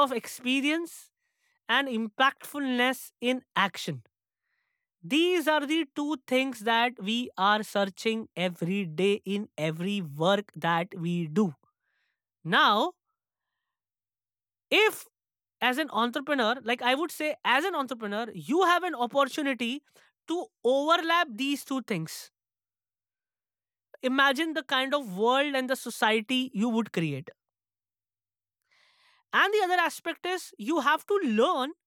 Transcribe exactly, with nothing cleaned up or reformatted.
of experience and impactfulness in action. These are the two things that we are searching every day in every work that we do. Now, if as an entrepreneur, like I would say, as an entrepreneur, you have an opportunity to overlap these two things. Imagine the kind of world and the society you would create. And the other aspect is you have to learn